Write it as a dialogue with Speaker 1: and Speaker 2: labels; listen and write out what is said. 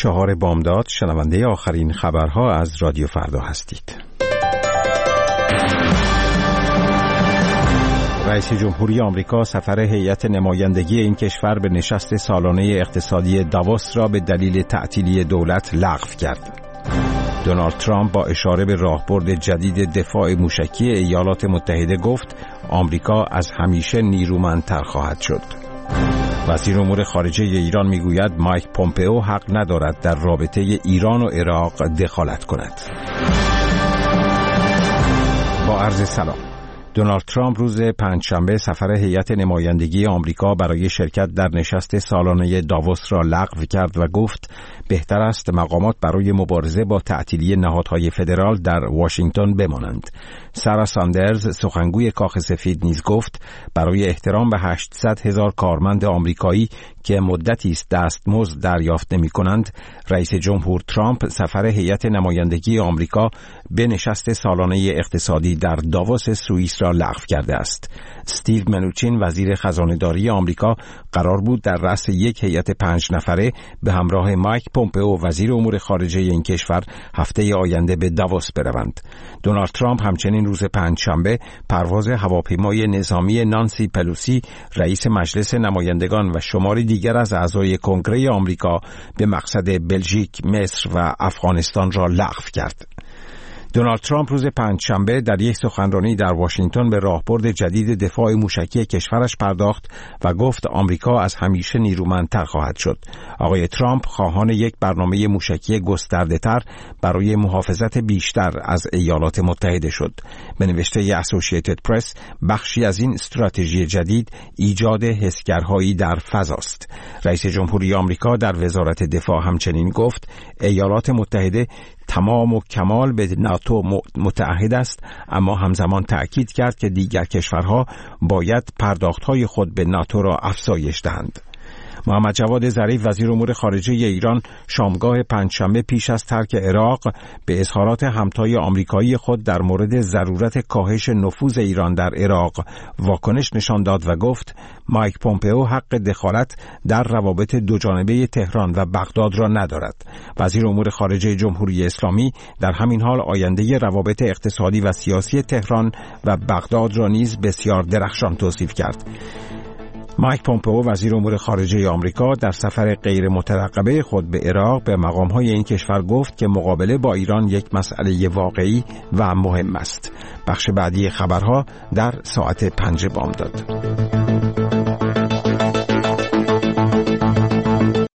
Speaker 1: 4 بامداد شنونده آخرین خبرها از رادیو فردا هستید. رئیس جمهوری آمریکا سفر هیئت نمایندگی این کشور به نشست سالانه اقتصادی داووس را به دلیل تعطیلی دولت لغو کرد. دونالد ترامپ با اشاره به راهبرد جدید دفاع موشکی ایالات متحده گفت آمریکا از همیشه نیرومندتر خواهد شد. وزیر امور خارجه ایران میگوید مایک پومپئو حق ندارد در رابطه ایران و عراق دخالت کند. با عرض سلام. دونالد ترامپ روز پنجشنبه سفر هیئت نمایندگی آمریکا برای شرکت در نشست سالانه داووس را لغو کرد و گفت بهتر است مقامات برای مبارزه با تعطیلی نهادهای فدرال در واشنگتن بمانند. سارا ساندرز سخنگوی کاخ سفید نیز گفت برای احترام به 800,000 کارمند آمریکایی که مدتی است دستمزد دریافت نمی‌کنند، رئیس جمهور ترامپ سفر هیئت نمایندگی آمریکا به نشست سالانه اقتصادی در داووس سوئیس را لغو کرده است. استیو منوچین وزیر خزانه‌داری آمریکا قرار بود در رأس یک هیئت 5 نفره به همراه مایک پومپئو وزیر امور خارجه این کشور هفته آینده به داووس بروند. دونالد ترامپ همچنین روز پنجشنبه پرواز هواپیمای نظامی نانسی پلوسی رئیس مجلس نمایندگان و شماری دیگر از اعضای کنگره آمریکا به مقصد بلژیک، مصر و افغانستان را لغو کرد. دونالد ترامپ روز پنجشنبه در یک سخنرانی در واشنگتن به راهبرد جدید دفاع موشکی کشورش پرداخت و گفت آمریکا از همیشه نیرومندتر خواهد شد. آقای ترامپ خواهان یک برنامه موشکی گسترده‌تر برای محافظت بیشتر از ایالات متحده شد. به نوشته اسوسییتد پرس، بخشی از این استراتژی جدید ایجاد حسگرهایی در فضاست. رئیس جمهوری آمریکا در وزارت دفاع همچنین گفت ایالات متحده تمام و کمال به ناتو متعهد است، اما همزمان تأکید کرد که دیگر کشورها باید پرداخت‌های خود به ناتو را افزایش دهند. محمد جواد ظریف وزیر امور خارجه ایران شامگاه پنجشنبه پیش از ترک عراق به اظهارات همتای آمریکایی خود در مورد ضرورت کاهش نفوذ ایران در عراق واکنش نشان داد و گفت مایک پومپئو حق دخالت در روابط دوجانبه تهران و بغداد را ندارد. وزیر امور خارجه جمهوری اسلامی در همین حال آینده روابط اقتصادی و سیاسی تهران و بغداد را نیز بسیار درخشان توصیف کرد. مایک پومپئو وزیر امور خارجه آمریکا در سفر غیر مترقبه خود به عراق به مقام‌های این کشور گفت که مقابله با ایران یک مسئله واقعی و مهم است. بخش بعدی خبرها در ساعت 5 بامداد.